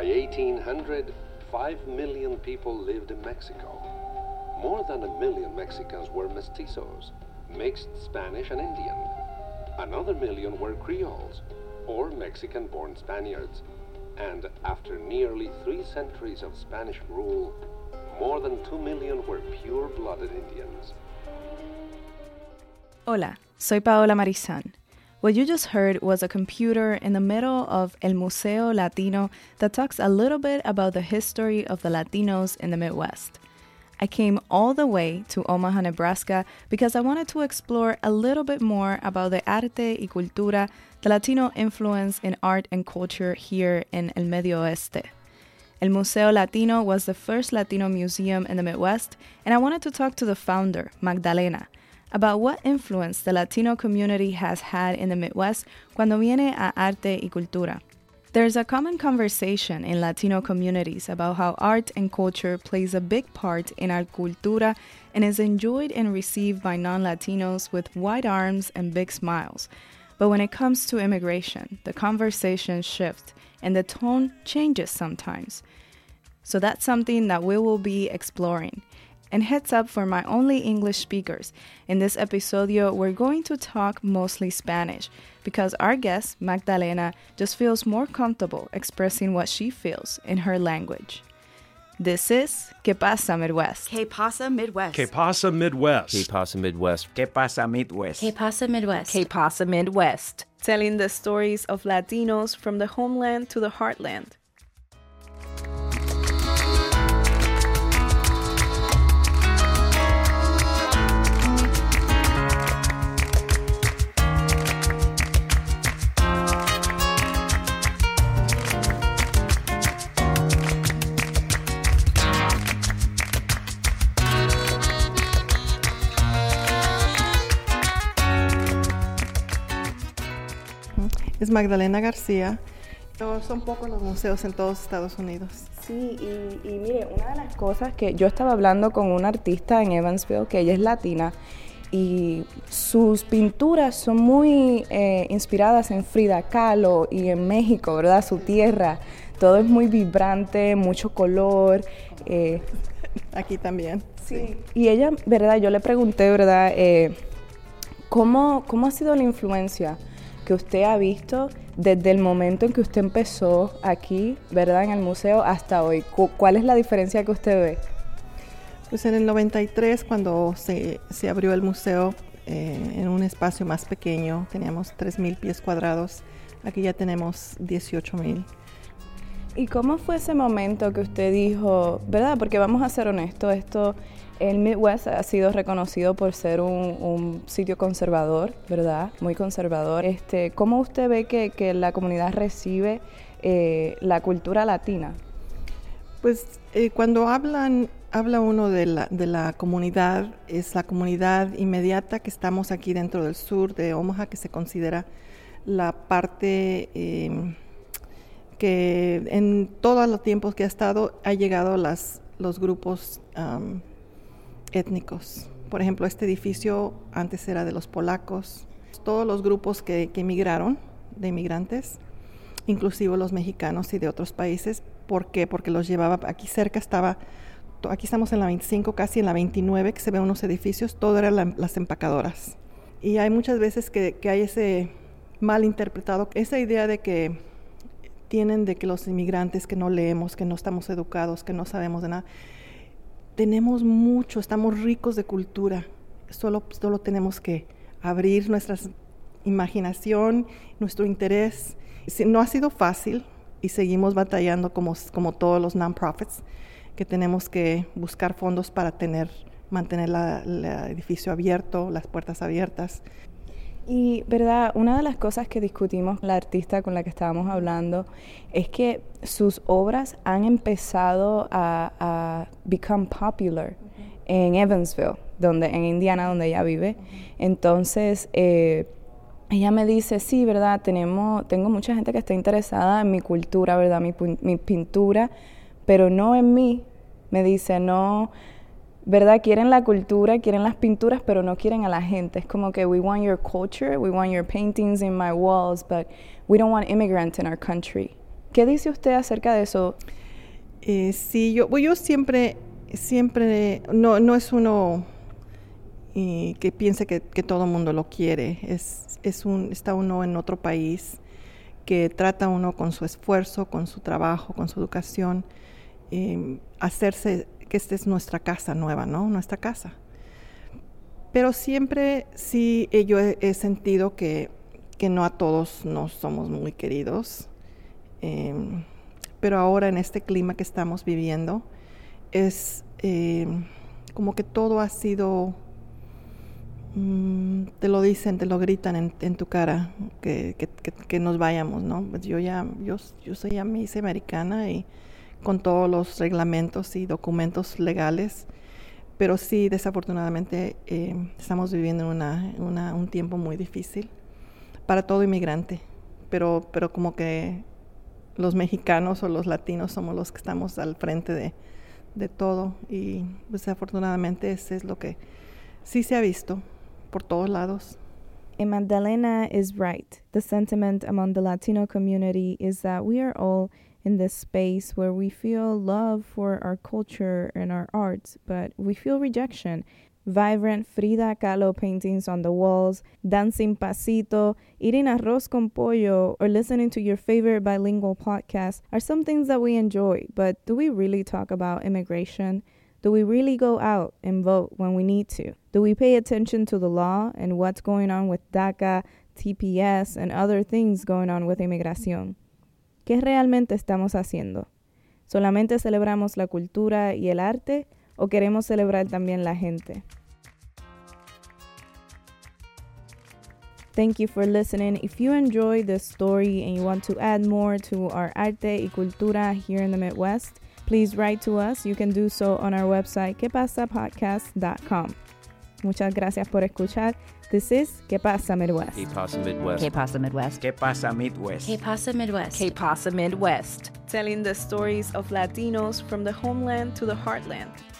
By 1800, 5 million people lived in Mexico. More than 1 million Mexicans were mestizos, mixed Spanish and Indian. Another million were Creoles, or Mexican-born Spaniards. And after nearly 3 centuries of Spanish rule, more than 2 million were pure-blooded Indians. Hola, soy Paola Marizan. What you just heard was a computer in the middle of El Museo Latino that talks a little bit about the history of the Latinos in the Midwest. I came all the way to Omaha, Nebraska, because I wanted to explore a little bit more about the arte y cultura, the Latino influence in art and culture here in El Medio Oeste. El Museo Latino was the first Latino museum in the Midwest, and I wanted to talk to the founder, Magdalena, about what influence the Latino community has had in the Midwest cuando viene a arte y cultura. There's a common conversation in Latino communities about how art and culture plays a big part in our cultura and is enjoyed and received by non-Latinos with wide arms and big smiles. But when it comes to immigration, the conversation shifts and the tone changes sometimes. So that's something that we will be exploring. And heads up for my only English speakers. In this episodio, we're going to talk mostly Spanish because our guest, Magdalena, just feels more comfortable expressing what she feels in her language. This is ¿Qué pasa Midwest? ¿Qué pasa Midwest? ¿Qué pasa Midwest? ¿Qué pasa Midwest? ¿Qué pasa Midwest? ¿Qué pasa Midwest? ¿Qué pasa Midwest? Telling the stories of Latinos from the homeland to the heartland. Es Magdalena García. Son pocos los museos en todos Estados Unidos. Sí, y mire, una de las cosas que yo estaba hablando con una artista en Evansville, que ella es latina, y sus pinturas son muy inspiradas en Frida Kahlo y en México, ¿verdad? Su tierra. Todo es muy vibrante, mucho color. Aquí también. Sí. Y ella, ¿verdad? Yo le pregunté, ¿verdad? ¿Cómo ha sido la influencia que usted ha visto desde el momento en que usted empezó aquí, ¿verdad? En el museo hasta hoy? ¿Cuál es la diferencia que usted ve? Pues en el 93, cuando se abrió el museo en un espacio más pequeño, teníamos 3,000 pies cuadrados. Aquí ya tenemos 18,000. ¿Y cómo fue ese momento que usted dijo, verdad? Porque vamos a ser honestos, el Midwest ha sido reconocido por ser un sitio conservador, ¿verdad? Muy conservador. ¿Cómo usted ve que la comunidad recibe la cultura latina? Pues cuando habla uno de la comunidad, es la comunidad inmediata que estamos aquí dentro del sur de Omaha, que se considera la parte que en todos los tiempos que ha estado ha llegado los grupos étnicos. Por ejemplo, este edificio antes era de los polacos. Todos los grupos que emigraron, de inmigrantes, inclusive los mexicanos y de otros países. ¿Por qué? Porque los llevaba, aquí cerca aquí estamos en la 25, casi en la 29, que se ven unos edificios, todo eran las empacadoras. Y hay muchas veces que hay ese mal interpretado, esa idea de que tienen de que los inmigrantes que no leemos, que no estamos educados, que no sabemos de nada. Tenemos mucho, estamos ricos de cultura, solo tenemos que abrir nuestra imaginación, nuestro interés. No ha sido fácil y seguimos batallando como todos los non-profits, que tenemos que buscar fondos para mantener el edificio abierto, las puertas abiertas. Y, ¿verdad? Una de las cosas que discutimos la artista con la que estábamos hablando es que sus obras han empezado a become popular en Evansville, en Indiana, donde ella vive. Entonces, ella me dice, sí, ¿verdad? Tengo mucha gente que está interesada en mi cultura, ¿verdad? Mi pintura, pero no en mí. Me dice, no, ¿verdad? Quieren la cultura, quieren las pinturas, pero no quieren a la gente. Es como que we want your culture, we want your paintings in my walls, but we don't want immigrants in our country. ¿Qué dice usted acerca de eso? Sí, yo siempre, no es uno que piense que todo el mundo lo quiere. Está uno en otro país que trata uno con su esfuerzo, con su trabajo, con su educación, hacerse que esta es nuestra casa nueva, ¿no? Nuestra casa. Pero siempre sí yo he sentido que no a todos nos somos muy queridos. Pero ahora en este clima que estamos viviendo es como que todo ha sido, te lo dicen, te lo gritan en tu cara, que nos vayamos, ¿no? Pues yo me hice americana y con todos los reglamentos y documentos legales, pero sí, desafortunadamente estamos viviendo un tiempo muy difícil para todo inmigrante, pero como que los mexicanos o los latinos somos los que estamos al frente de todo, y desafortunadamente eso es lo que sí se ha visto por todos lados. And Magdalena is right. The sentiment among the Latino community is that we are all in this space where we feel love for our culture and our arts, but we feel rejection. Vibrant Frida Kahlo paintings on the walls, dancing pasito, eating arroz con pollo, or listening to your favorite bilingual podcast are some things that we enjoy, but do we really talk about immigration? Do we really go out and vote when we need to? Do we pay attention to the law and what's going on with DACA, TPS, and other things going on with inmigración? ¿Qué realmente estamos haciendo? ¿Solamente celebramos la cultura y el arte o queremos celebrar también la gente? Thank you for listening. If you enjoyed this story and you want to add more to our arte y cultura here in the Midwest, please write to us. You can do so on our website, quepasapodcast.com. Muchas gracias por escuchar. This is Que Pasa Midwest. Que Pasa Midwest. Que Pasa Midwest. Que Pasa Midwest. Que Pasa Midwest. Que Pasa Midwest. Telling the stories of Latinos from the homeland to the heartland.